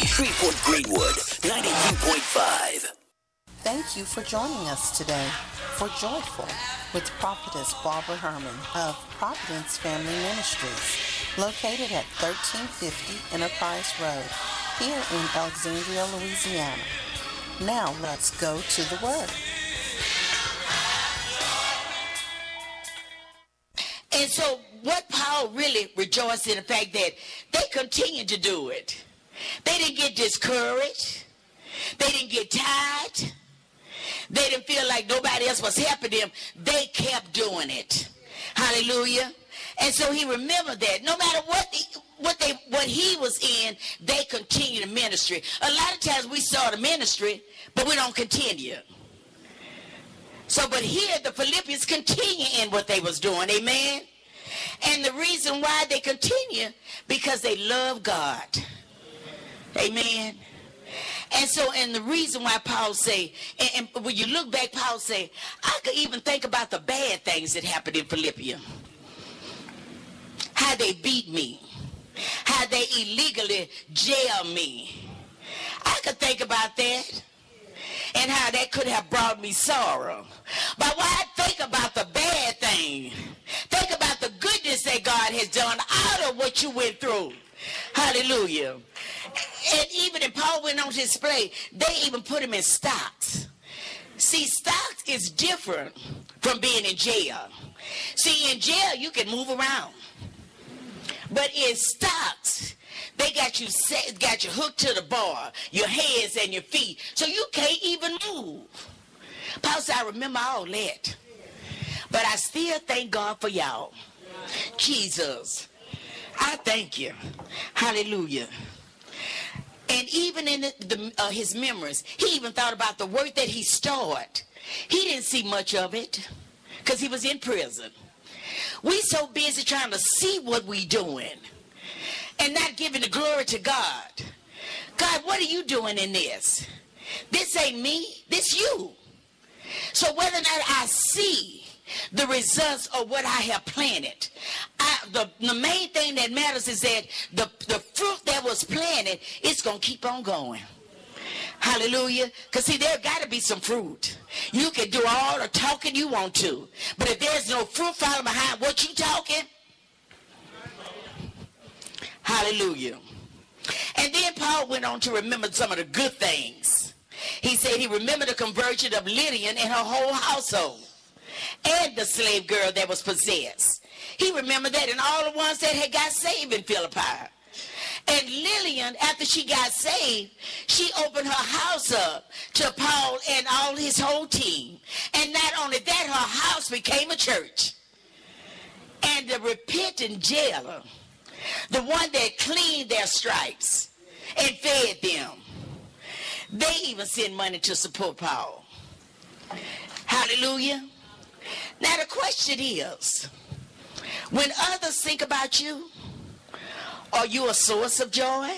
Shreveport Greenwood, 92.5. Thank you for joining us today for Joyful with Prophetess Barbara Herman of Providence Family Ministries, located at 1350 Enterprise Road, here in Alexandria, Louisiana. Now let's go to the Word. And so what Paul really rejoiced in the fact that they continued to do it. They didn't get discouraged. They didn't get tired. They didn't feel like nobody else was helping them. They kept doing it. Hallelujah. And so he remembered that no matter what he was in, they continued the ministry. A lot of times we start a ministry, but we don't continue. So, but here the Philippians continue in what they was doing. Amen. And the reason why they continue, because they love God. Amen. And so, and the reason why Paul say, and when you look back, Paul say, I could even think about the bad things that happened in Philippi. How they beat me. How they illegally jailed me. I could think about that. And how that could have brought me sorrow. But when I think about the bad thing, think about the goodness that God has done out of what you went through. Hallelujah. And even if Paul went on display, they even put him in stocks. See, stocks is different from being in jail. See, in jail, you can move around. But in stocks, they got you hooked to the bar, your hands and your feet, so you can't even move. Paul said, I remember all that. But I still thank God for y'all. Jesus, I thank you. Hallelujah. And even in his memories, he even thought about the work that he started. He didn't see much of it because he was in prison. We so busy trying to see what we doing and not giving the glory to God. God, what are you doing in this? This ain't me, this you. So whether or not I see the results of what I have planted, the main thing that matters is that the fruit that was planted, it's going to keep on going. Hallelujah. Because see, there got to be some fruit. You can do all the talking you want to, but if there's no fruit following behind what you talking, hallelujah. And then Paul went on to remember some of the good things. He said he remembered the conversion of Lydia and her whole household, and the slave girl that was possessed. He remembered that, and all the ones that had got saved in Philippi. And Lillian, after she got saved, she opened her house up to Paul and all his whole team. And not only that, her house became a church. And the repentant jailer, the one that cleaned their stripes and fed them, they even sent money to support Paul. Hallelujah. Now the question is, when others think about you, are you a source of joy?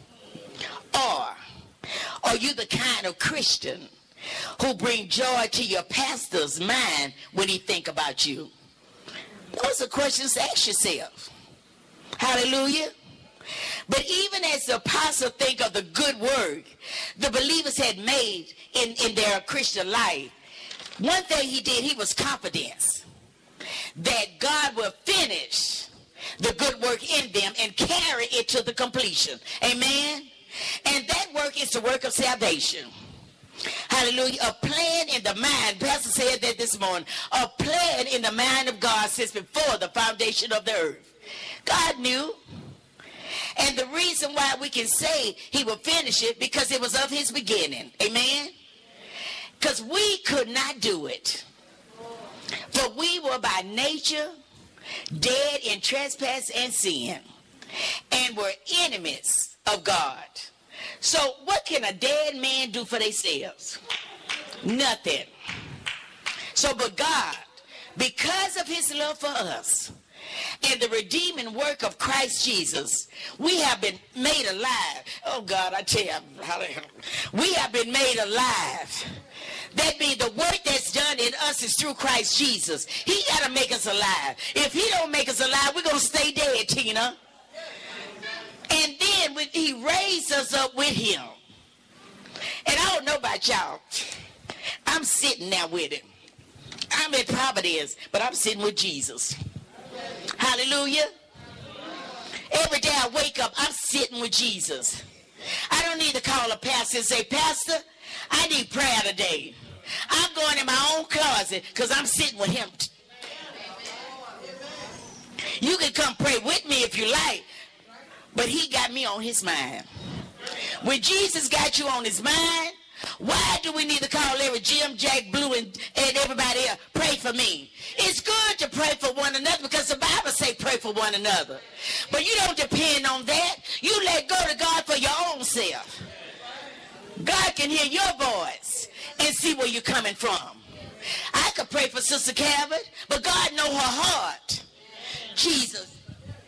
Or are you the kind of Christian who bring joy to your pastor's mind when he think about you? Those are questions to ask yourself. Hallelujah. But even as the apostle think of the good work the believers had made in their Christian life, one thing he did, he was confident that God will finish the good work in them and carry it to the completion. Amen. And that work is the work of salvation. Hallelujah. A plan in the mind, Pastor said that this morning, a plan in the mind of God since before the foundation of the earth. God knew. And the reason why we can say he will finish it, because it was of his beginning. Amen. Because we could not do it. For we were by nature dead in trespass and sin, and were enemies of God. So what can a dead man do for themselves? Nothing. So but God, because of his love for us and the redeeming work of Christ Jesus, we have been made alive. Oh God, I tell you, we have been made alive. That means the work that's done in us is through Christ Jesus. He got to make us alive. If he don't make us alive, we're going to stay dead, Tina. And then he raised us up with him. And I don't know about y'all. I'm sitting there with him. I'm at Providence, but I'm sitting with Jesus. Hallelujah. Every day I wake up, I'm sitting with Jesus. I don't need to call a pastor and say, Pastor, I need prayer today. I'm going in my own closet because I'm sitting with him. You can come pray with me if you like, but he got me on his mind. When Jesus got you on his mind, why do we need to call every Jim, Jack, Blue, and everybody else, pray for me? It's good to pray for one another because the Bible say pray for one another. But you don't depend on that. You let go to God for your own self. God can hear your voice and see where you're coming from. I could pray for Sister Cabot, but God know her heart. Jesus.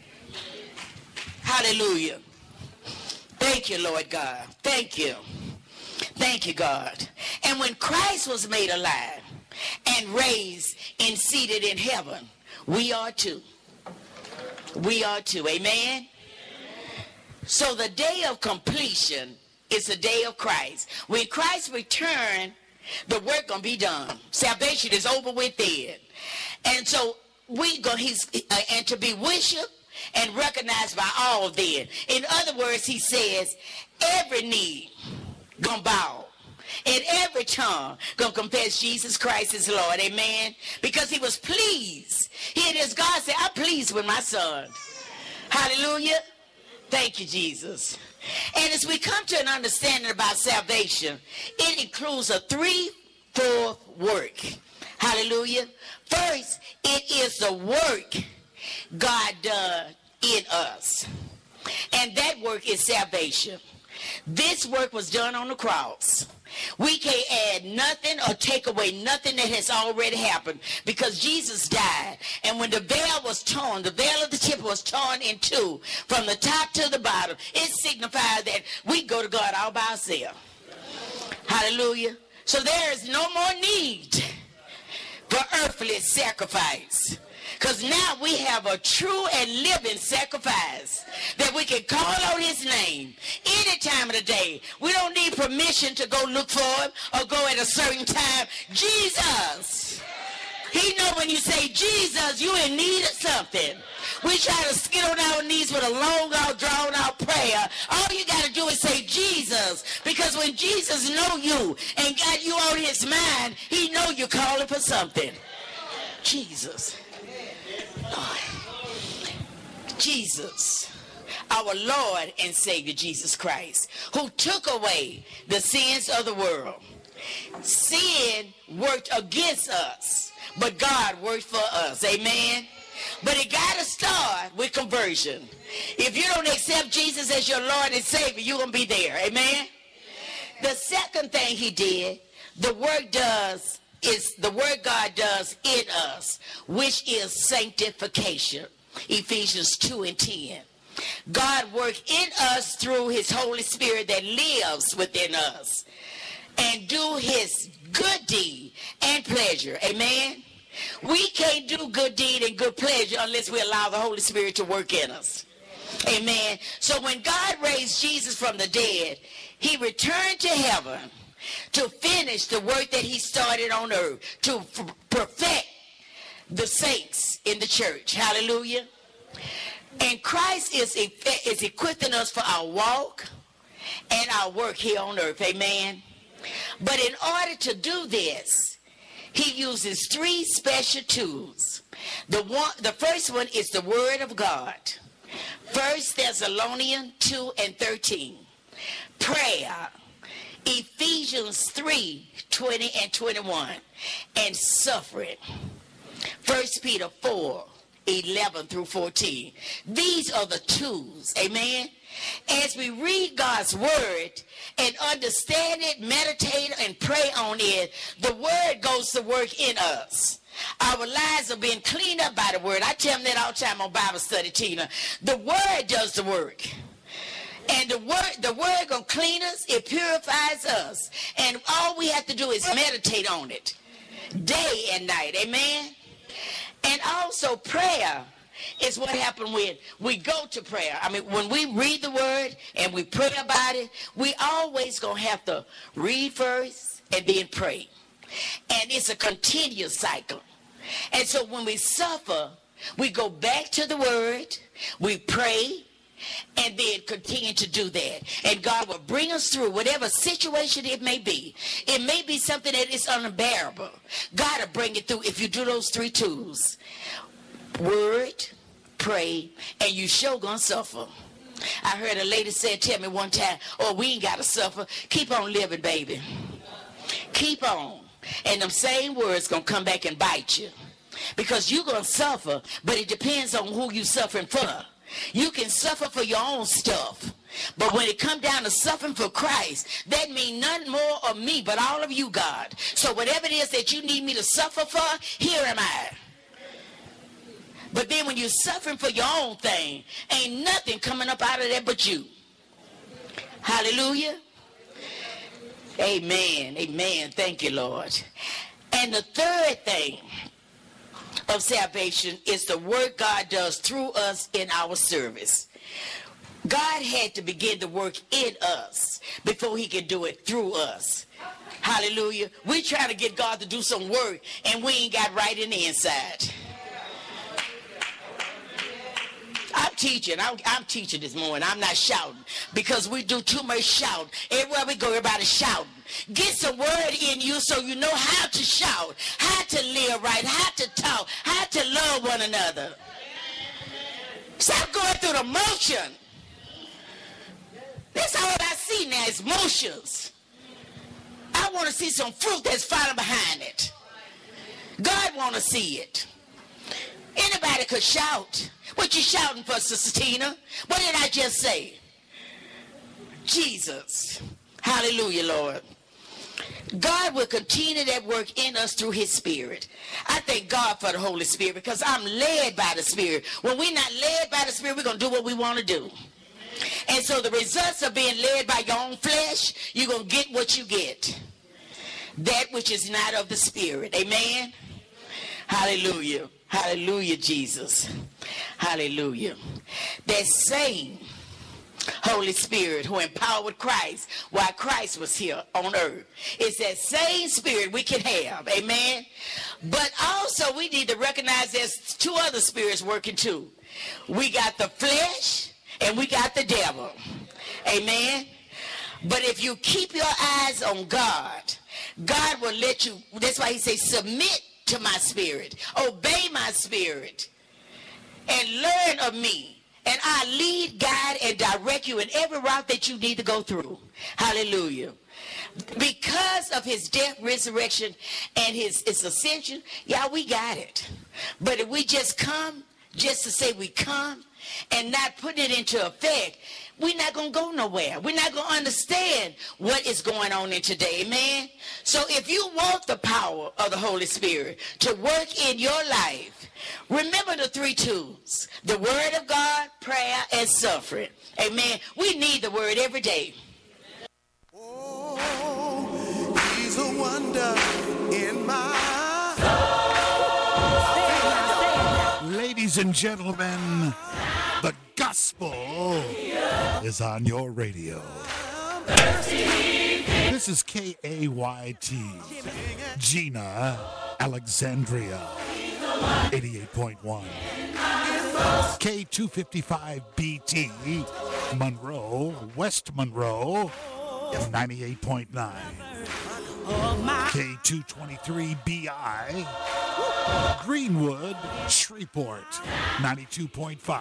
Hallelujah. Thank you, Lord God. Thank you. Thank you, God. And when Christ was made alive and raised and seated in heaven, we are too. We are too. Amen? So the day of completion is the day of Christ. When Christ returned, the work gonna be done. Salvation is over with then. And so and to be worshiped and recognized by all then. In other words, he says, every knee gonna bow and every tongue gonna confess Jesus Christ is Lord. Amen. Because he was pleased. Here it is, God said, I'm pleased with my son. Hallelujah. Thank you, Jesus. And as we come to an understanding about salvation, it includes a threefold work. Hallelujah. First, it is the work God done in us. And that work is salvation. This work was done on the cross. We can't add nothing or take away nothing that has already happened because Jesus died. And when the veil was torn, the veil of the temple was torn in two from the top to the bottom, it signified that we go to God all by ourselves. Hallelujah. So there is no more need for earthly sacrifice. Because now we have a true and living sacrifice that we can call on his name any time of the day. We don't need permission to go look for him or go at a certain time. Jesus. He know when you say Jesus, you in need of something. We try to get on our knees with a long out, drawn out prayer. All you got to do is say Jesus. Because when Jesus know you and got you on his mind, he know you're calling for something. Jesus. Jesus, our Lord and Savior Jesus Christ, who took away the sins of the world. Sin worked against us, but God worked for us. Amen. But it got to start with conversion. If you don't accept Jesus as your Lord and Savior, you're going to be there. Amen. The second thing he did, the work God does in us, which is sanctification. Ephesians 2:10. God worked in us through his Holy Spirit that lives within us and do his good deed and pleasure. Amen. We can't do good deed and good pleasure unless we allow the Holy Spirit to work in us. Amen. So when God raised Jesus from the dead, he returned to heaven to finish the work that he started on earth, to perfect the saints in the church. Hallelujah. And Christ is equipping us for our walk and our work here on earth. Amen. But in order to do this, he uses three special tools. The first one is the Word of God. 1 Thessalonians 2:13. Prayer. Ephesians 3:20 and 21. And suffering. 1 Peter 4:11 through 14. These are the tools. Amen. As we read God's word and understand it, meditate and pray on it, the word goes to work in us. Our lives are being cleaned up by the word. I tell them that all the time on Bible study, Tina. The word does the work. And the word gonna clean us, it purifies us. And all we have to do is meditate on it day and night. Amen. And also prayer is what happened when we go to prayer. I mean, when we read the word and and we pray about it, we always going to have to read first and then pray. And it's a continuous cycle. And so when we suffer, we go back to the word, we pray, and then continue to do that. And God will bring us through whatever situation it may be. It may be something that is unbearable. God will bring it through if you do those three tools. Word, pray, and you sure gonna suffer. I heard a lady tell me one time, oh, we ain't gotta suffer. Keep on living, baby. Keep on. And them same words gonna come back and bite you. Because you're gonna suffer, but it depends on who you suffering for. You can suffer for your own stuff. But when it comes down to suffering for Christ, that means none more of me, but all of you, God. So whatever it is that you need me to suffer for, here am I. But then when you're suffering for your own thing, ain't nothing coming up out of that but you. Hallelujah. Amen. Amen. Thank you, Lord. And the third thing of salvation is the work God does through us in our service. God had to begin the work in us before he could do it through us. Hallelujah. We try to get God to do some work and we ain't got right in the inside. I'm teaching this morning. I'm not shouting because we do too much shouting. Everywhere we go, everybody's shouting. Get some word in you so you know how to shout, how to live right, how to talk, how to love one another. Stop going through the motion. That's all I see now is motions. I want to see some fruit that's following behind it. God want to see it. Anybody could shout. What you shouting for, Sister Tina? What did I just say? Jesus. Hallelujah, Lord. God will continue that work in us through his Spirit. I thank God for the Holy Spirit because I'm led by the Spirit. When we're not led by the Spirit, we're going to do what we want to do. And so the results of being led by your own flesh, you're going to get what you get. That which is not of the Spirit. Amen? Hallelujah. Hallelujah, Jesus. Hallelujah. That same Holy Spirit who empowered Christ while Christ was here on earth. It's that same spirit we can have. Amen. But also we need to recognize there's two other spirits working too. We got the flesh and we got the devil. Amen. But if you keep your eyes on God, God will let you, that's why he says submit to my spirit, obey my spirit, and learn of me. And I lead, guide, and direct you in every route that you need to go through. Hallelujah. Because of his death, resurrection, and his ascension, yeah, we got it. But if we just come, just to say we come, and not put it into effect, we're not going to go nowhere. We're not going to understand what is going on in today. Amen? So if you want the power of the Holy Spirit to work in your life, remember the three tools: the word of God, prayer, and suffering. Amen? We need the word every day. Oh, he's a wonder in my soul. Ladies and gentlemen, the gospel is on your radio. This is KAYT, Gina, Alexandria, 88.1. K255BT, Monroe, West Monroe, 98.9. K223BI, Greenwood, Shreveport, 92.5.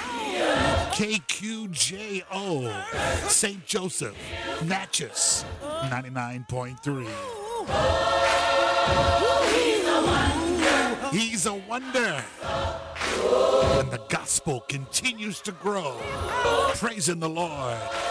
KQJO, St. Joseph, Natchez, 99.3. He's a wonder. And the gospel continues to grow. Praising the Lord.